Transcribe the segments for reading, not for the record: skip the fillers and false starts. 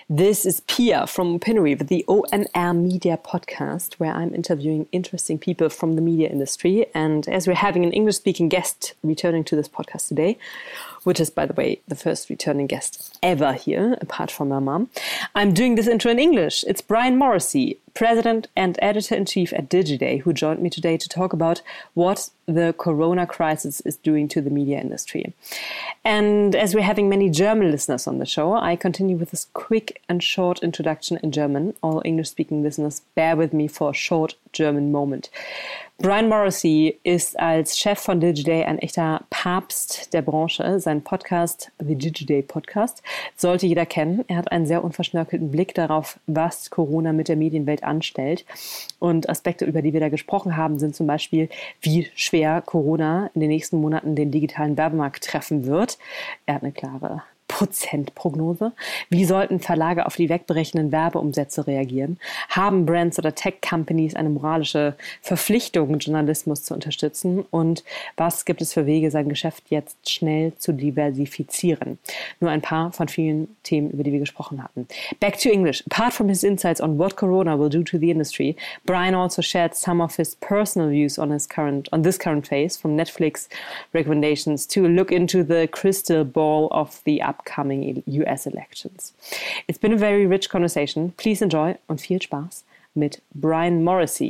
This is Pia from Opinory, the OMR Media podcast, where I'm interviewing interesting people from the media industry. And as we're having an English-speaking guest returning to this podcast today, which is, by the way, the first returning guest ever here, apart from my mom, I'm doing this intro in English. It's Brian Morrissey, President and Editor-in-Chief at Digiday, who joined me today to talk about what the corona crisis is doing to the media industry. And as we're having many German listeners on the show, I continue with this quick and short introduction in German. All English-speaking listeners, bear with me for a short German moment. Brian Morrissey ist als Chef von Digiday ein echter Papst der Branche. Sein Podcast, The Digiday Podcast, sollte jeder kennen. Er hat einen sehr unverschnörkelten Blick darauf, was Corona mit der Medienwelt anstellt. Und Aspekte, über die wir da gesprochen haben, sind zum Beispiel, wie schwer Corona in den nächsten Monaten den digitalen Werbemarkt treffen wird. Er hat eine klare Prozentprognose. Wie sollten Verlage auf die wegbrechenden Werbeumsätze reagieren? Haben Brands oder Tech-Companies eine moralische Verpflichtung, Journalismus zu unterstützen? Und was gibt es für Wege, sein Geschäft jetzt schnell zu diversifizieren? Nur ein paar von vielen Themen, über die wir gesprochen hatten. Back to English. Apart from his insights on what Corona will do to the industry, Brian also shared some of his personal views on this current phase, from Netflix recommendations to a look into the crystal ball of the upcoming US elections. It's been a very rich conversation. Please enjoy und viel Spaß mit Brian Morrissey.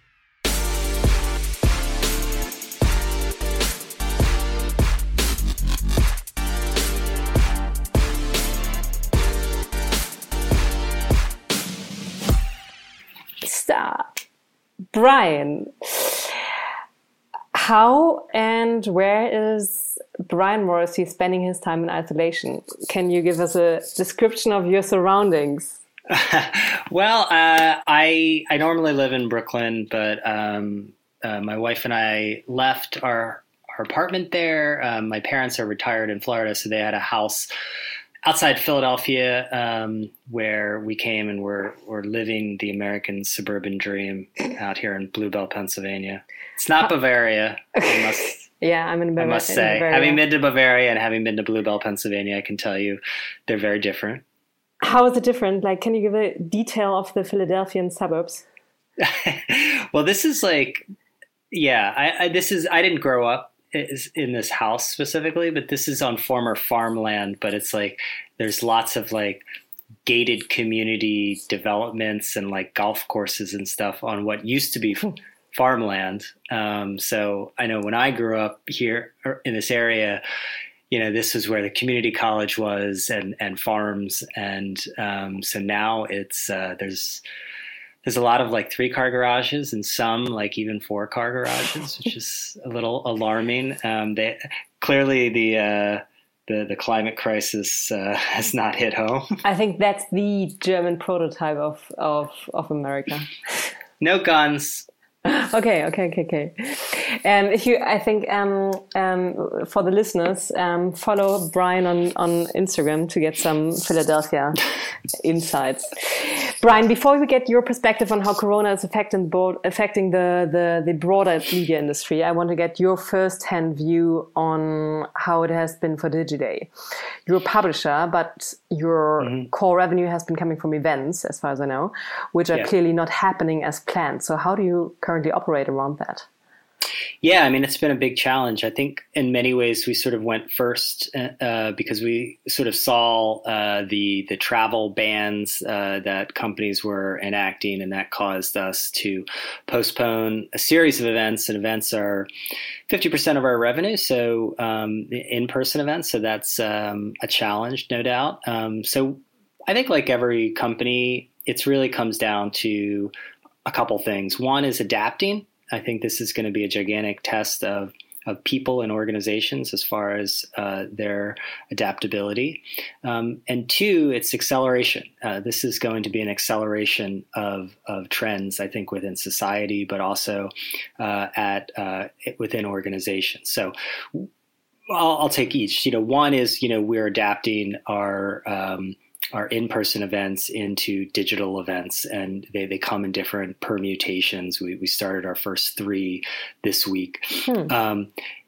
Stop. Brian, how and where is Brian Morrissey spending his time in isolation? Can you give us a description of your surroundings? Well, I normally live in Brooklyn, but my wife and I left our apartment there. My parents are retired in Florida, so they had a house outside Philadelphia where we came and we're living the American suburban dream out here in Bluebell, Pennsylvania. It's not Bavaria, Yeah, I'm in Bavaria. I must say, having been to Bavaria and having been to Bluebell, Pennsylvania, I can tell you they're very different. How is it different? Like, can you give a detail of the Philadelphian suburbs? Well, this is like, I didn't grow up in this house specifically, but this is on former farmland. But it's like there's lots of like gated community developments and like golf courses and stuff on what used to be farmland. So I know when I grew up here in this area, this was where the community college was and farms. And so now it's there's a lot of like 3-car garages and some like even 4-car garages, which is a little alarming. Clearly the climate crisis has not hit home. I think that's the German prototype of America. No guns. Okay. For the listeners, follow Brian on Instagram to get some Philadelphia insights. Brian, before we get your perspective on how Corona is affecting the broader media industry, I want to get your first-hand view on how it has been for Digiday. You're a publisher, but your core revenue has been coming from events, as far as I know, which are clearly not happening as planned. So how do you currently operate around that? Yeah, I mean, it's been a big challenge. I think in many ways we sort of went first because we sort of saw the travel bans that companies were enacting, and that caused us to postpone a series of events. And events are 50% of our revenue, so in-person events. So that's a challenge, no doubt. So I think like every company, it really comes down to a couple things. One is adapting. I think this is going to be a gigantic test of people and organizations as far as their adaptability. And two, it's acceleration. This is going to be an acceleration of trends, I think, within society, but also within organizations. So I'll take each. One is, we're adapting our in-person events into digital events, and they come in different permutations. We started our first 3 this week.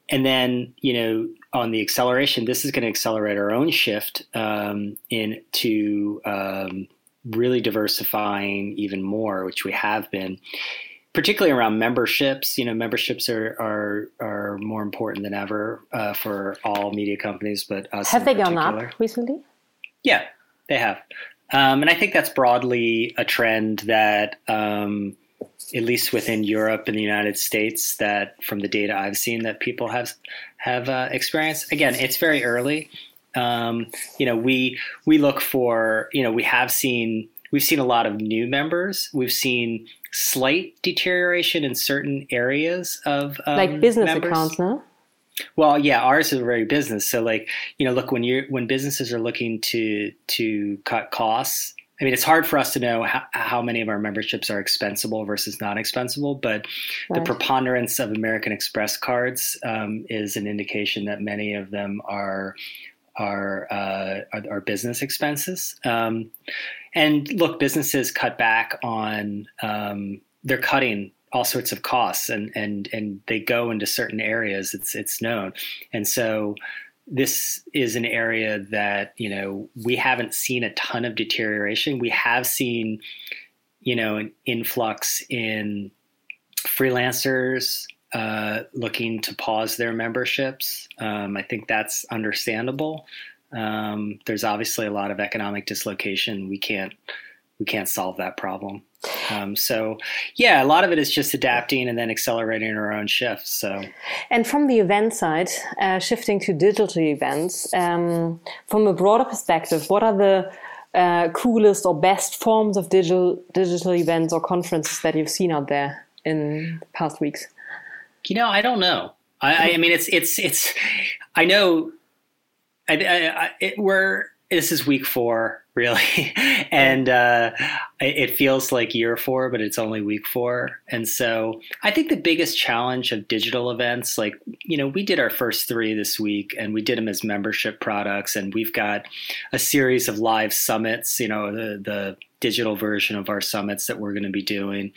And then, on the acceleration, this is going to accelerate our own shift into really diversifying even more, which we have been, particularly around memberships. Memberships are more important than ever for all media companies, but us have they gone up recently? Yeah, they have. And I think that's broadly a trend that, at least within Europe and the United States, that from the data I've seen that people have experienced. Again, it's very early. We look for, we've seen a lot of new members. We've seen slight deterioration in certain areas of like business members. Accounts, no? Well, yeah, ours is very business. So look, when businesses are looking to cut costs, I mean, it's hard for us to know how many of our memberships are expensible versus not expensible, but the preponderance of American Express cards is an indication that many of them are business expenses. And look, businesses cut back on they're cutting all sorts of costs, and they go into certain areas. It's known, and so this is an area that we haven't seen a ton of deterioration. We have seen an influx in freelancers looking to pause their memberships. I think that's understandable. There's obviously a lot of economic dislocation. We can't solve that problem. So yeah, a lot of it is just adapting and then accelerating our own shifts. So, and from the event side, shifting to digital events, from a broader perspective, what are the coolest or best forms of digital events or conferences that you've seen out there in the past weeks? I don't know. I mean, it's. I know. This is week 4, really, and it feels like year 4, but it's only week 4. And so I think the biggest challenge of digital events, we did our first 3 this week, and we did them as membership products, and we've got a series of live summits, the digital version of our summits that we're going to be doing,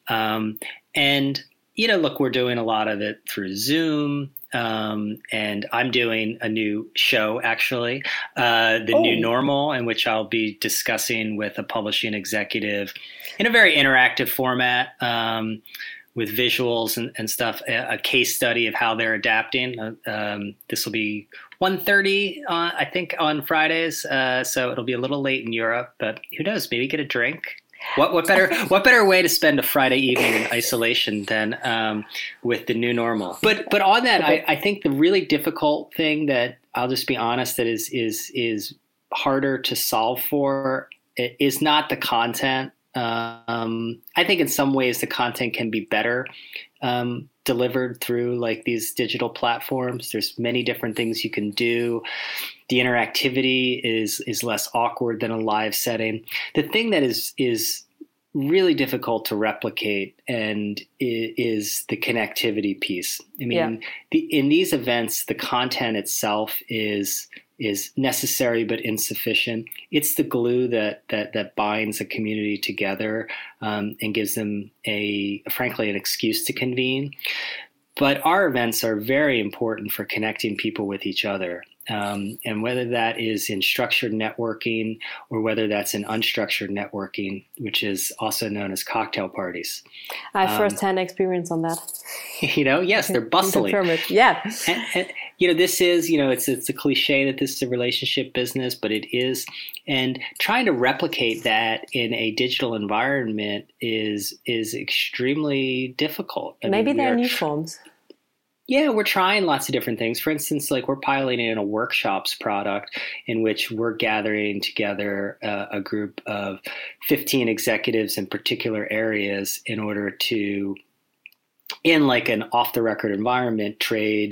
and look, we're doing a lot of it through Zoom. And I'm doing a new show, actually, New Normal, in which I'll be discussing with a publishing executive in a very interactive format, with visuals and stuff, a case study of how they're adapting. This will be 1:30, I think, on Fridays. So it'll be a little late in Europe, but who knows? Maybe get a drink. What better way to spend a Friday evening in isolation than with the new normal? But on that, I think the really difficult thing that I'll just be honest that is harder to solve for is not the content. I think in some ways the content can be better delivered through these digital platforms. There's many different things you can do. The interactivity is less awkward than a live setting. The thing that is really difficult to replicate and is the connectivity piece. I mean, in these events, the content itself is necessary but insufficient. It's the glue that binds a community together and gives them frankly an excuse to convene. But our events are very important for connecting people with each other. And whether that is in structured networking or whether that's in unstructured networking, which is also known as cocktail parties. I have firsthand experience on that. Yes, they're bustling. Yeah. And, this is, it's a cliche that this is a relationship business, but it is. And trying to replicate that in a digital environment is extremely difficult. Maybe there are new forms. Yeah, we're trying lots of different things. For instance, we're piloting in a workshops product in which we're gathering together a group of 15 executives in particular areas in order to, in an off-the-record environment, trade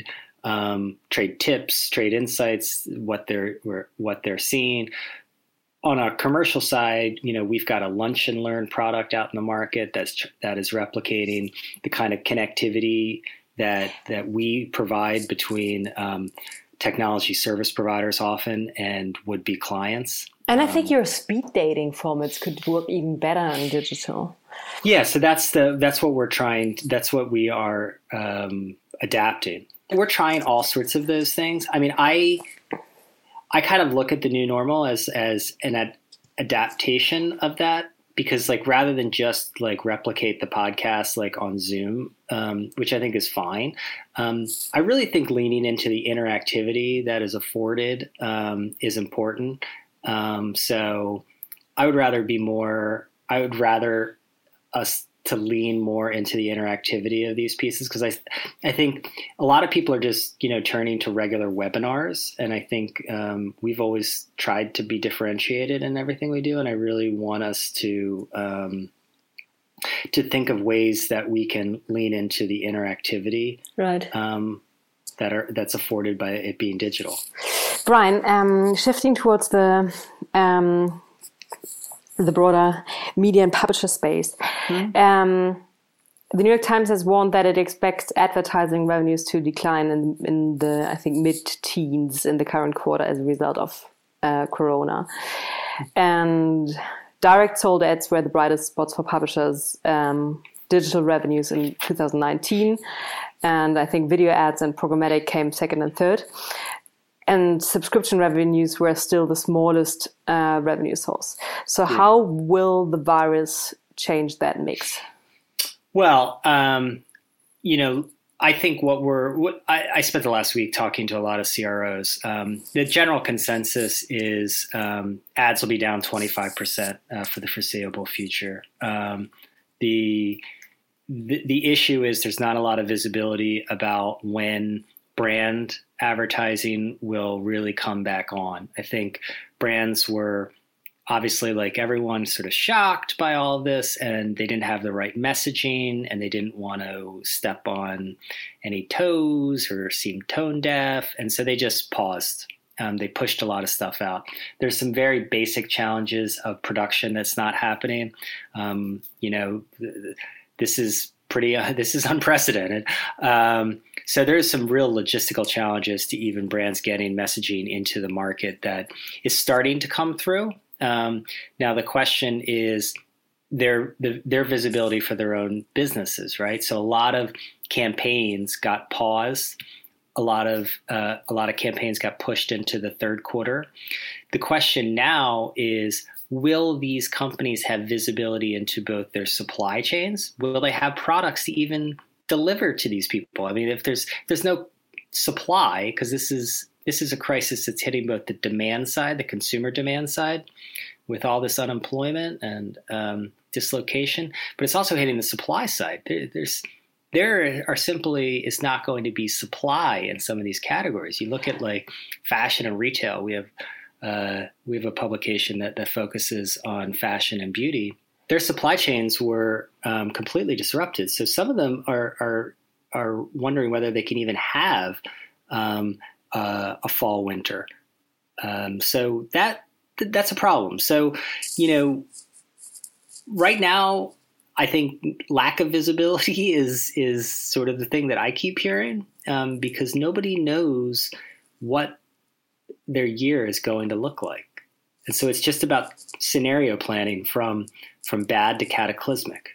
tips, trade insights, what they're seeing. On our commercial side, we've got a lunch and learn product out in the market that is replicating the kind of connectivity that we provide between technology service providers often and would-be clients. And I think your speed dating formats could work even better in digital. Yeah, so that's what we're trying. That's what we are adapting. we're trying all sorts of those things. I mean, I kind of look at the new normal as an adaptation of that, because like rather than just like replicate the podcast like on Zoom, which I think is fine, I really think leaning into the interactivity that is afforded is important. So I would rather us to lean more into the interactivity of these pieces, because I think a lot of people are just, turning to regular webinars. And I think we've always tried to be differentiated in everything we do. And I really want us to think of ways that we can lean into the interactivity right. That's afforded by it being digital. Brian, shifting towards the broader media and publisher space. Mm-hmm. The New York Times has warned that it expects advertising revenues to decline in the, I think, mid-teens in the current quarter as a result of Corona. And direct sold ads were the brightest spots for publishers' digital revenues in 2019. And I think video ads and programmatic came second and third. And subscription revenues were still the smallest revenue source. So how will the virus change that mix? Well, I think I spent the last week talking to a lot of CROs. The general consensus is ads will be down 25% for the foreseeable future. The issue is there's not a lot of visibility about when brand advertising will really come back on. I think brands were obviously, like everyone, sort of shocked by all of this, and they didn't have the right messaging, and they didn't want to step on any toes or seem tone deaf. And so they just paused. They pushed a lot of stuff out. There's some very basic challenges of production that's not happening. This is unprecedented. So there's some real logistical challenges to even brands getting messaging into the market that is starting to come through. Now the question is their visibility for their own businesses, right? So a lot of campaigns got paused. A lot of campaigns got pushed into the third quarter. The question now is, will these companies have visibility into both their supply chains? Will they have products to even deliver to these people? I mean, if there's no supply, because this is a crisis that's hitting both the demand side, the consumer demand side, with all this unemployment and dislocation, but it's also hitting the supply side. There is not going to be supply in some of these categories. You look at like fashion and retail. We have a publication that focuses on fashion and beauty. Their supply chains were completely disrupted. So some of them are wondering whether they can even have a fall winter. So that's a problem. So right now, I think lack of visibility is sort of the thing that I keep hearing, because nobody knows what their year is going to look like. And so it's just about scenario planning from bad to cataclysmic.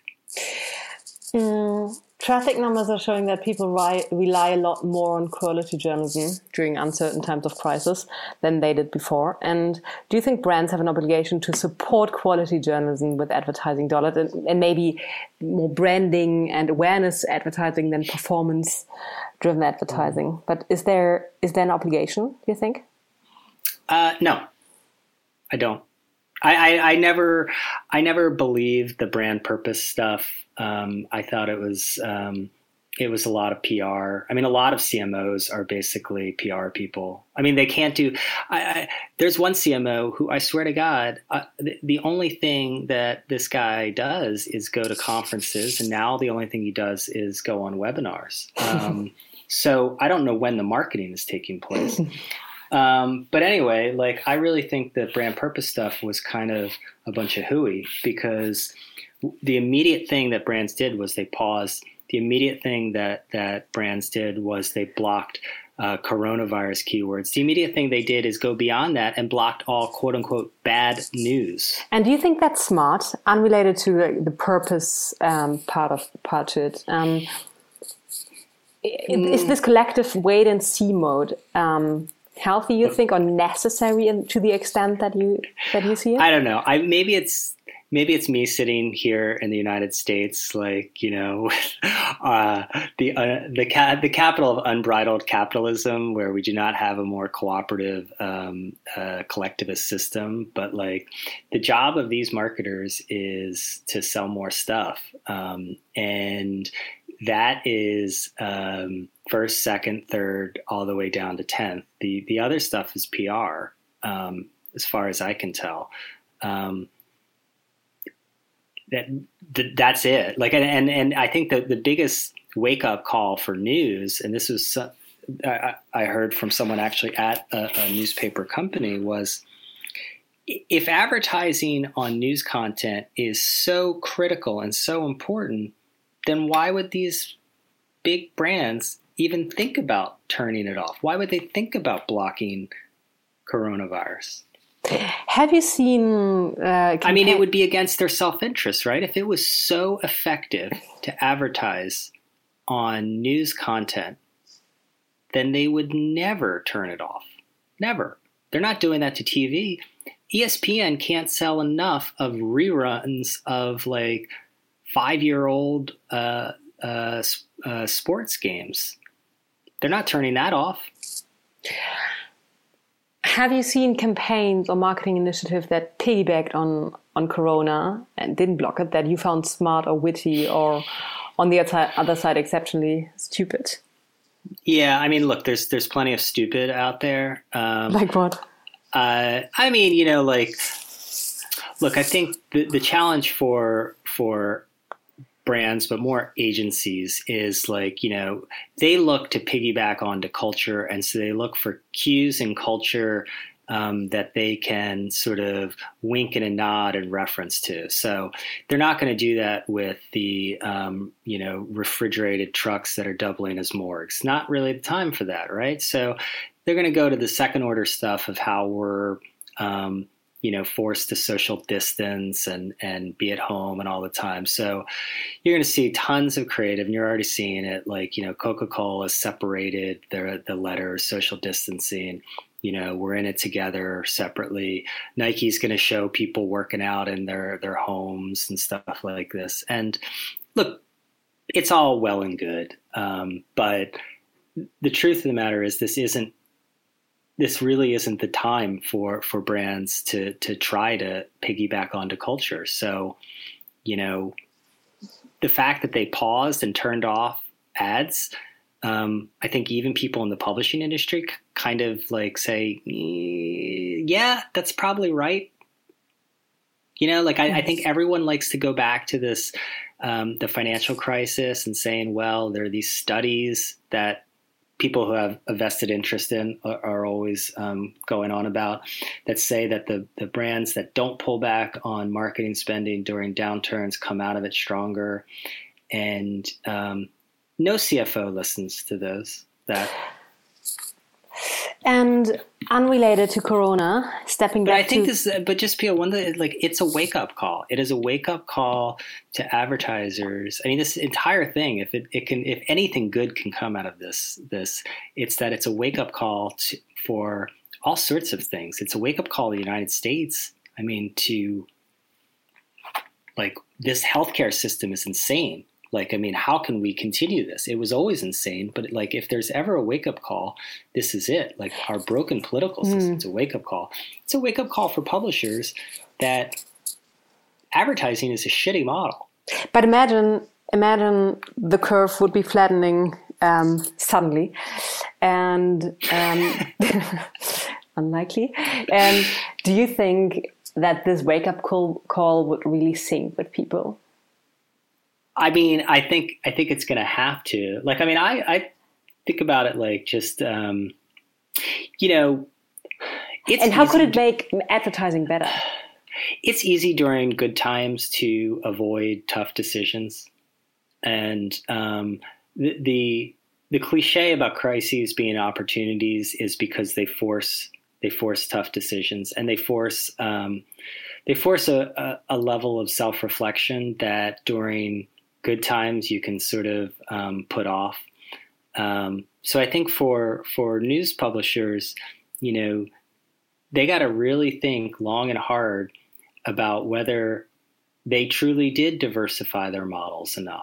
Traffic numbers are showing that people rely a lot more on quality journalism during uncertain times of crisis than they did before. And do you think brands have an obligation to support quality journalism with advertising dollars and maybe more branding and awareness advertising than performance-driven advertising? But is there an obligation, do you think? No, I don't. I never believed the brand purpose stuff. I thought it was a lot of PR. I mean, a lot of CMOs are basically PR people. I mean, they can't do. There's one CMO who, I swear to God, the only thing that this guy does is go to conferences, and now the only thing he does is go on webinars. So I don't know when the marketing is taking place. But anyway, like, I really think that brand purpose stuff was kind of a bunch of hooey, because the immediate thing that brands did was they paused. The immediate thing that brands did was they blocked coronavirus keywords. The immediate thing they did is go beyond that and blocked all quote unquote bad news. And do you think that's smart, unrelated to the purpose part to it? Is this collective wait and see mode healthy, you think, or necessary to the extent that you see it? I don't know. Maybe it's me sitting here in the United States, like, the capital of unbridled capitalism, where we do not have a more cooperative collectivist system. But like, the job of these marketers is to sell more stuff, and that is first, second, third, all the way down to 10th. The other stuff is PR, as far as I can tell. That's it. Like, and I think that the biggest wake up call for news, and this was I heard from someone actually at a newspaper company, was if advertising on news content is so critical and so important, then why would these big brands even think about turning it off? Why would they think about blocking coronavirus? Have you seen... I mean, it would be against their self-interest, right? If it was so effective to advertise on news content, then they would never turn it off. Never. They're not doing that to TV. ESPN can't sell enough of reruns of like 5-year-old sports games. They're not turning that off. Have you seen campaigns or marketing initiatives that piggybacked on Corona and didn't block it, that you found smart or witty, or on the other side exceptionally stupid? Yeah, I mean, look, there's plenty of stupid out there. Like what? I mean, look, I think the challenge for brands, but more agencies, is like, they look to piggyback onto culture. And so they look for cues in culture that they can sort of wink and a nod and reference to. So they're not going to do that with the, refrigerated trucks that are doubling as morgues. Not really the time for that, right? So they're going to go to the second order stuff of how we're, forced to social distance and be at home and all the time. So you're going to see tons of creative, and you're already seeing it. Like, Coca-Cola separated the letters, social distancing. We're in it together separately. Nike's going to show people working out in their homes and stuff like this. And look, it's all well and good. But the truth of the matter is this really isn't the time for brands to try to piggyback onto culture. So, the fact that they paused and turned off ads, I think even people in the publishing industry kind of like say, yeah, that's probably right. I think everyone likes to go back to this, the financial crisis, and saying, well, there are these studies that people who have a vested interest in are always going on about, that say that the brands that don't pull back on marketing spending during downturns come out of it stronger. And no CFO listens to those. And unrelated to Corona, stepping back. But I think but just Pia, it's a wake up call. It is a wake up call to advertisers. I mean, this entire thing, if anything good can come out of this, it's that it's a wake up call for all sorts of things. It's a wake up call to the United States. I mean, to like, this healthcare system is insane. Like, I mean, how can we continue this? It was always insane, but like, if there's ever a wake-up call, this is it. Like, our broken political system is a wake-up call. It's a wake-up call for publishers that advertising is a shitty model. But imagine the curve would be flattening suddenly, and unlikely. And do you think that this wake-up call would really sink with people? I mean, I think it's going to have to. Like, I mean, I think about it like just, it's. And how could it make advertising better? It's easy during good times to avoid tough decisions, and the cliche about crises being opportunities is because they force tough decisions, and they force a level of self-reflection that during good times you can sort of put off. So I think for news publishers, they got to really think long and hard about whether they truly did diversify their models enough.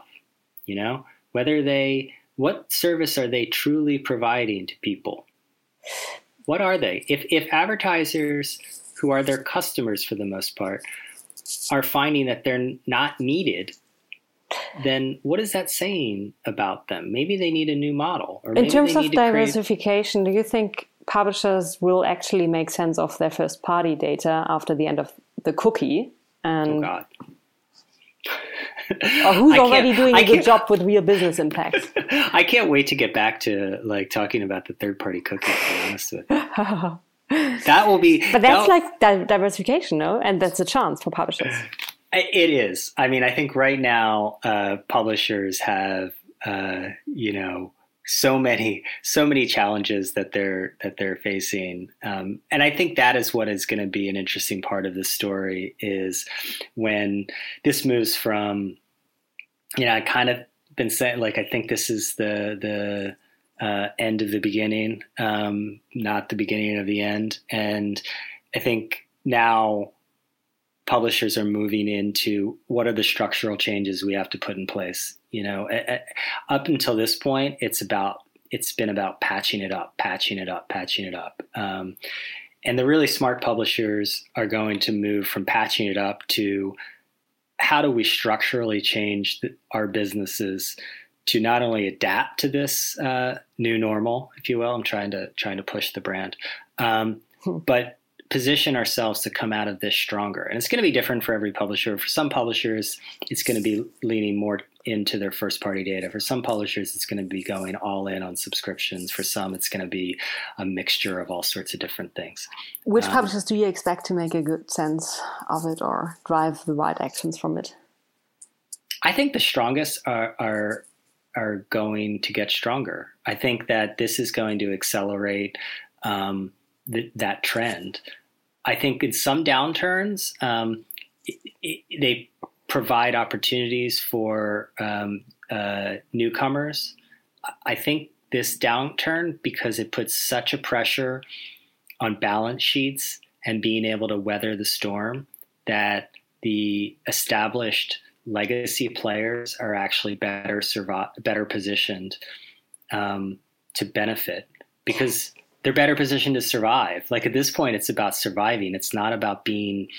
What service are they truly providing to people? What are they? If advertisers, who are their customers for the most part, are finding that they're not needed, then what is that saying about them? Maybe they need a new model. Or maybe in terms they of need to diversification, do you think publishers will actually make sense of their first party data after the end of the cookie? Oh God. Or who's already doing a good job with real business impact? I can't wait to get back to talking about the third-party cookie, to be honest with you. That will be... But that's diversification, no? And that's a chance for publishers. It is. I mean, I think right now publishers have, so many challenges that they're facing, and I think that is what is going to be an interesting part of this story, is when this moves from, I kind of been saying, I think this is the end of the beginning, not the beginning of the end, and I think now publishers are moving into what are the structural changes we have to put in place. Up until this point, it's been about patching it up. And the really smart publishers are going to move from patching it up to how do we structurally change our businesses to not only adapt to this new normal, if you will. I'm trying to push the brand, but position ourselves to come out of this stronger. And it's going to be different for every publisher. For some publishers, it's going to be leaning more into their first party data. For some publishers, it's going to be going all in on subscriptions. For some, it's going to be a mixture of all sorts of different things. Which publishers do you expect to make a good sense of it or drive the right actions from it? I think the strongest are going to get stronger. I think that this is going to accelerate that trend. I think in some downturns, they provide opportunities for newcomers. I think this downturn, because it puts such a pressure on balance sheets and being able to weather the storm, that the established legacy players are actually better positioned to benefit, because they're better positioned to survive. At this point, it's about surviving. It's not about being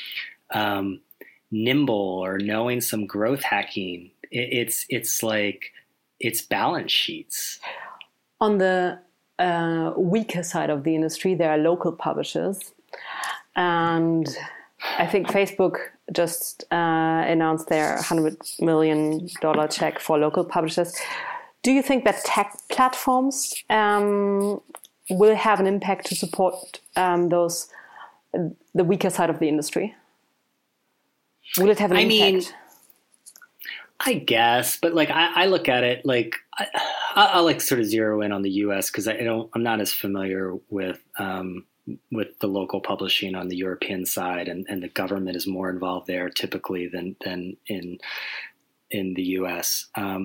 nimble or knowing some growth hacking. It's balance sheets. On the weaker side of the industry, there are local publishers. And I think Facebook just announced their $100 million check for local publishers. Do you think that tech platforms will have an impact to support the weaker side of the industry? Will it have an impact? I guess, but I look at it I'll sort of zero in on the U.S. because I'm not as familiar with the local publishing on the European side, and the government is more involved there typically than in the U.S.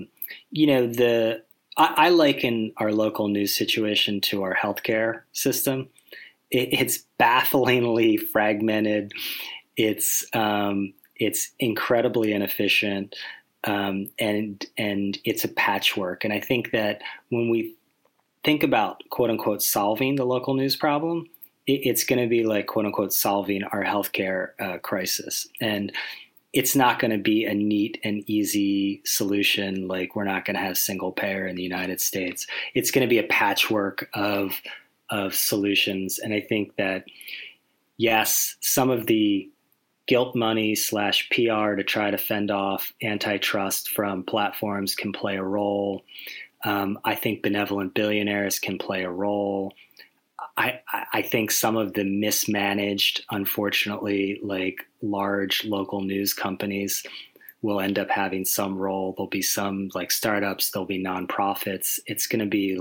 I liken our local news situation to our healthcare system. It's bafflingly fragmented. It's incredibly inefficient, and it's a patchwork. And I think that when we think about quote unquote solving the local news problem, it's going to be quote unquote solving our healthcare crisis. And it's not going to be a neat and easy solution. We're not going to have single payer in the United States. It's going to be a patchwork of solutions. And I think that, yes, some of the guilt money / PR to try to fend off antitrust from platforms can play a role. I think benevolent billionaires can play a role. I think some of the mismanaged, unfortunately, large local news companies will end up having some role. There'll be some startups, there'll be nonprofits. It's going to be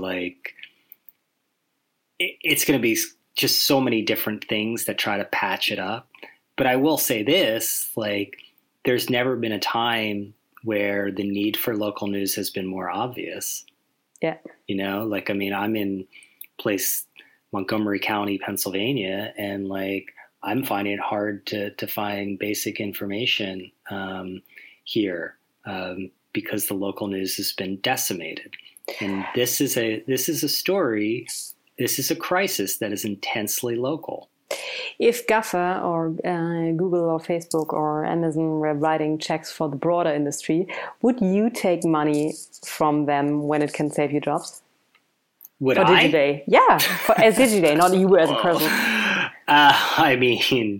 just so many different things that try to patch it up. But I will say this, there's never been a time where the need for local news has been more obvious. Yeah. You know, like, I mean, I'm in Montgomery County, Pennsylvania, and like, I'm finding it hard to find basic information here because the local news has been decimated. And this is a story. This is a crisis that is intensely local. If GAFA or Google or Facebook or Amazon were writing checks for the broader industry, would you take money from them when it can save you jobs? Would for I? Digiday? Yeah, as Digiday, not you as a person. I mean,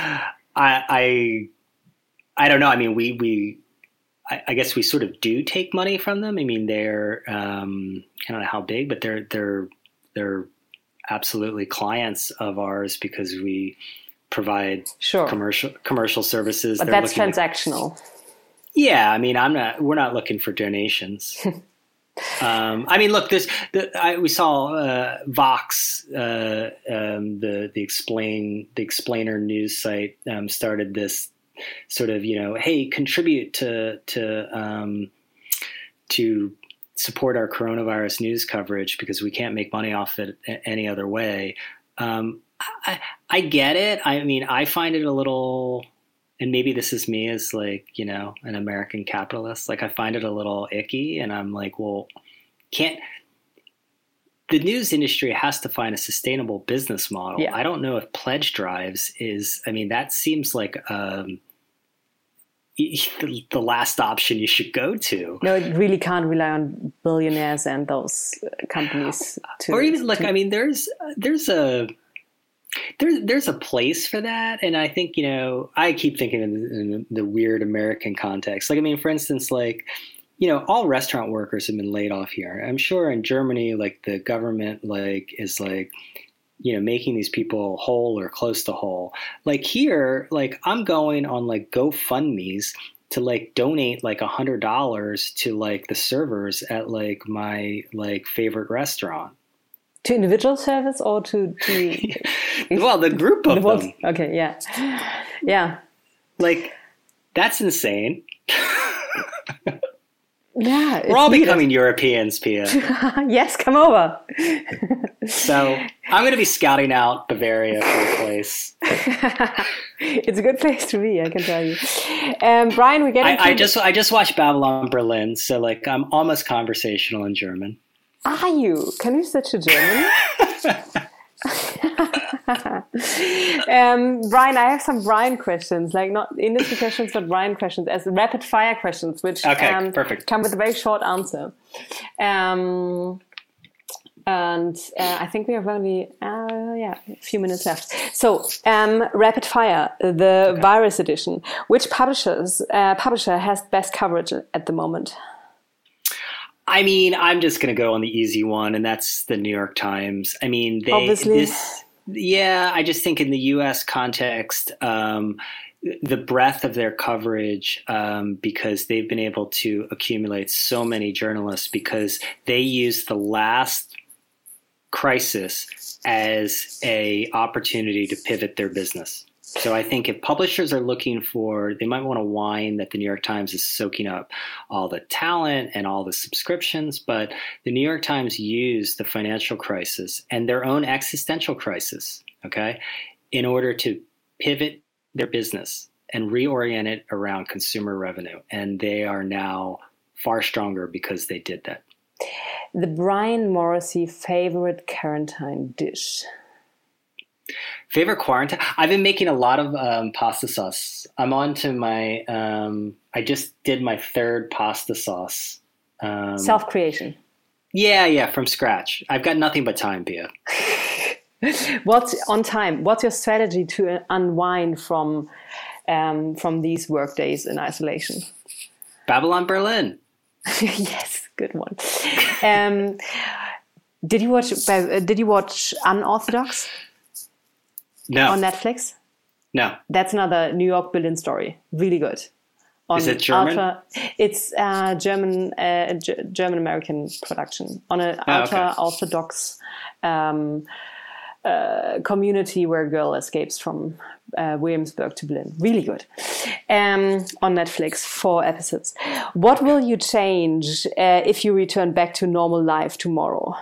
I don't know. I mean, I guess we sort of do take money from them. I mean, they're I don't know how big, but they're absolutely clients of ours because we provide commercial services. But that's transactional. Yeah, I mean, we're not looking for donations. I mean, look, we saw Vox, the Explainer news site, started this sort of, hey, contribute to support our coronavirus news coverage because we can't make money off it any other way. I get it. I mean, I find it a little, and maybe this is me as like, an American capitalist. Like, I find it a little icky, and I'm like, well, the news industry has to find a sustainable business model. Yeah. I don't know if pledge drives that seems like the last option you should go to. No, it really can't rely on billionaires and those companies or even like, I mean, there's a place for that. And I think, I keep thinking in the weird American context. Like, I mean, for instance, like, all restaurant workers have been laid off here. I'm sure in Germany, like the government, like is like, making these people whole or close to whole. Like here, like I'm going on like GoFundMe's to like donate like $100 to like the servers at like my like favorite restaurant. To individual service or to well, the group of them. Okay, yeah. Yeah. Like, that's insane. Yeah. We're all becoming Europeans, Pia. Yes, come over. So I'm going to be scouting out Bavaria for a place. It's a good place to be, I can tell you. Brian, we're getting I just watched Babylon Berlin, so like I'm almost conversational in German. Are you? Can you switch to German? Brian, I have some Brian questions, like not industry questions, but Brian questions as rapid fire questions, which perfect. come with a very short answer. And I think we have only a few minutes left. So rapid fire, the virus edition. Which publisher has best coverage at the moment? I mean, I'm just going to go on the easy one, and that's the New York Times. I mean, obviously. I just think in the U.S. context, the breadth of their coverage, because they've been able to accumulate so many journalists because they used the last crisis as a opportunity to pivot their business. So I think if publishers are looking they might want to whine that the New York Times is soaking up all the talent and all the subscriptions, but the New York Times used the financial crisis and their own existential crisis, in order to pivot their business and reorient it around consumer revenue. And they are now far stronger because they did that. The Brian Morrissey favorite quarantine dish? Favorite quarantine? I've been making a lot of pasta sauce. I'm on to my, I just did my third pasta sauce. Self-creation. Yeah, from scratch. I've got nothing but time, Pia. What's on time? What's your strategy to unwind from these work days in isolation? Babylon Berlin. Yes, good one. Did you watch Unorthodox? No. On Netflix? No. That's another New York Berlin story. Really good. Is it German? It's a German-American production on an ultra-Orthodox community where a girl escapes from Williamsburg to Berlin. Really good. On Netflix, 4 episodes. What will you change if you return back to normal life tomorrow?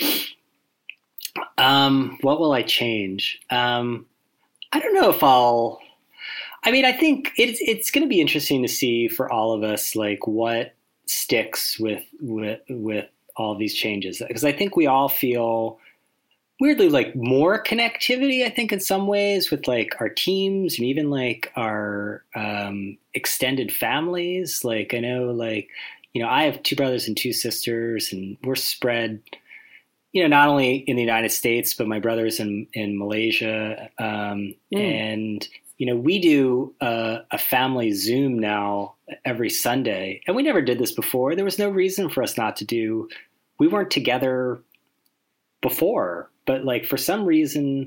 What will I change? I don't know if I'll. I mean, I think it's going to be interesting to see for all of us, like what sticks with all these changes, because I think we all feel weirdly like more connectivity, I think, in some ways with like our teams and even like our extended families. Like I know, like, you know, I have 2 brothers and 2 sisters, and we're spread, you know, not only in the United States, but my brother's in Malaysia. And, you know, we do a family Zoom now every Sunday, and we never did this before. There was no reason for us not to do. We weren't together before, but like for some reason,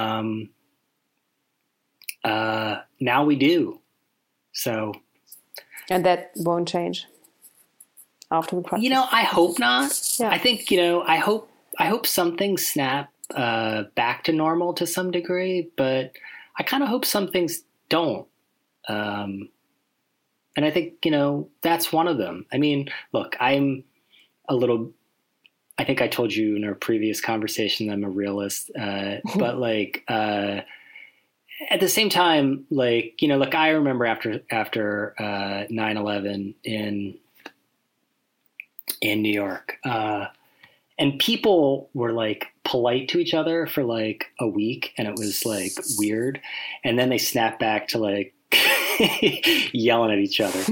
now we do. So. And that won't change after the process? You know, I hope not. Yeah. I think, you know, I hope some things snap back to normal to some degree, but I kind of hope some things don't. And I think, you know, that's one of them. I mean, look, I think I told you in our previous conversation that I'm a realist, but like at the same time, like, you know, like I remember after 9/11 in New York, and people were like polite to each other for like a week, and it was like weird, and then they snapped back to like yelling at each other.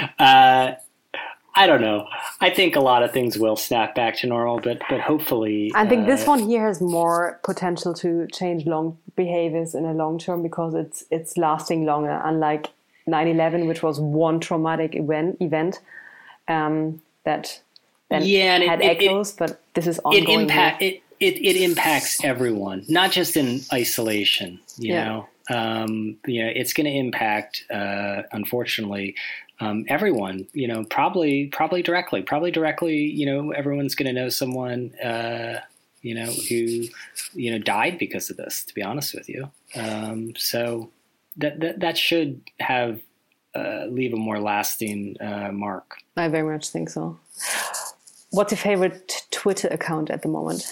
I don't know. I think a lot of things will snap back to normal, but hopefully. I think this one here has more potential to change long behaviors in a long term because it's lasting longer. Unlike 9/11, which was one traumatic event that then had echoes, but this is ongoing. It impacts everyone, not just in isolation. You know, it's going to impact, unfortunately. Everyone, you know, probably directly, you know, everyone's going to know someone, you know, who, you know, died because of this, to be honest with you. So that should have, leave a more lasting, mark. I very much think so. What's your favorite Twitter account at the moment?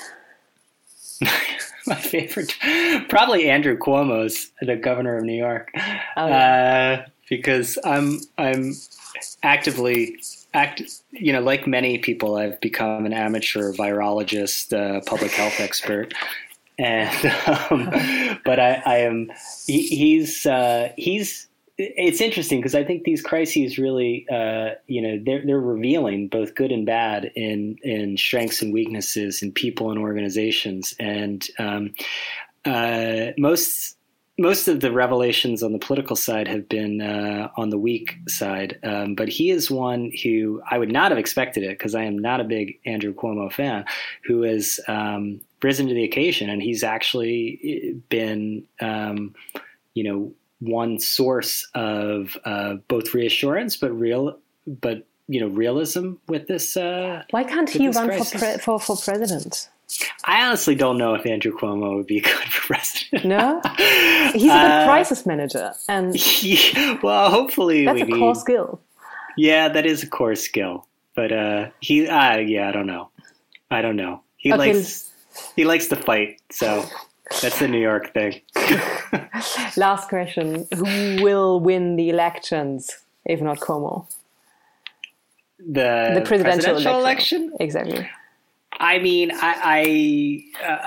My favorite, probably Andrew Cuomo's, the governor of New York. Oh, yeah. Because I'm actively, you know, like many people, I've become an amateur virologist, public health expert, and but I am. He's. It's interesting because I think these crises really, you know, they're revealing both good and bad in strengths and weaknesses in people and organizations, and most of the revelations on the political side have been on the weak side, but he is one who I would not have expected it because I am not a big Andrew Cuomo fan, who has risen to the occasion, and he's actually been, you know, one source of both reassurance, but you know, realism with this. Why can't he run for president? I honestly don't know if Andrew Cuomo would be good for president. No? He's a good crisis manager. And well, hopefully that's a core skill. Yeah, that is a core skill. But I don't know. He likes to fight, so that's the New York thing. Last question. Who will win the elections, if not Cuomo? The presidential election? Exactly. I mean, I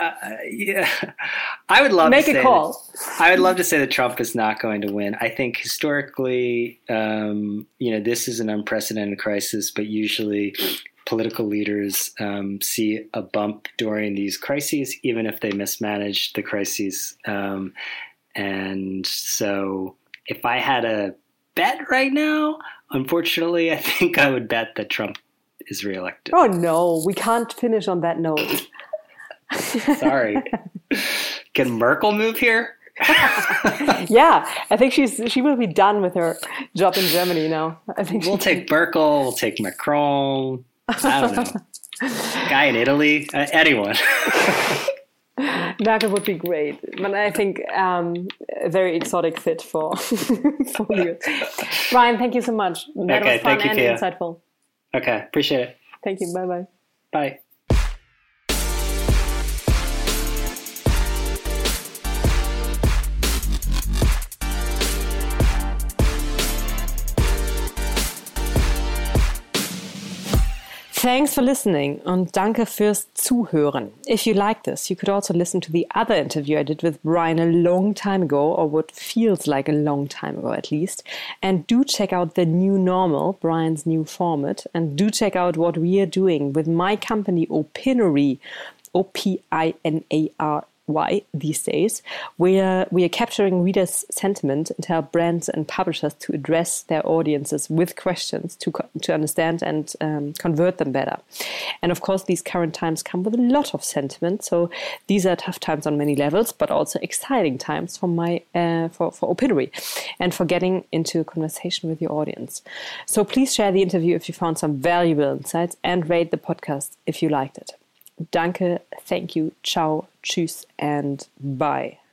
would love to say a call. I would love to say that Trump is not going to win. I think historically, you know, this is an unprecedented crisis, but usually political leaders see a bump during these crises, even if they mismanage the crises. And so if I had a bet right now, unfortunately, I think I would bet that Trump is reelected. Oh no, we can't finish on that note. Sorry. Can Merkel move here? Yeah, I think she will be done with her job in Germany now. I think we'll take Merkel, we'll take Macron. I don't know. Guy in Italy, anyone. That would be great. But I think a very exotic fit for you. Brian, thank you so much. That was fun and insightful. Okay, appreciate it. Thank you. Bye-bye. Bye. Thanks for listening und danke fürs Zuhören. If you like this, you could also listen to the other interview I did with Brian a long time ago, or what feels like a long time ago at least. And do check out The New Normal, Brian's new format. And do check out what we are doing with my company Opinory, Opinary, these days, where we are capturing readers' sentiment and help brands and publishers to address their audiences with questions to understand and convert them better. And of course, these current times come with a lot of sentiment. So these are tough times on many levels, but also exciting times for Opinory and for getting into a conversation with your audience. So please share the interview if you found some valuable insights and rate the podcast if you liked it. Danke, thank you, ciao, tschüss, and bye.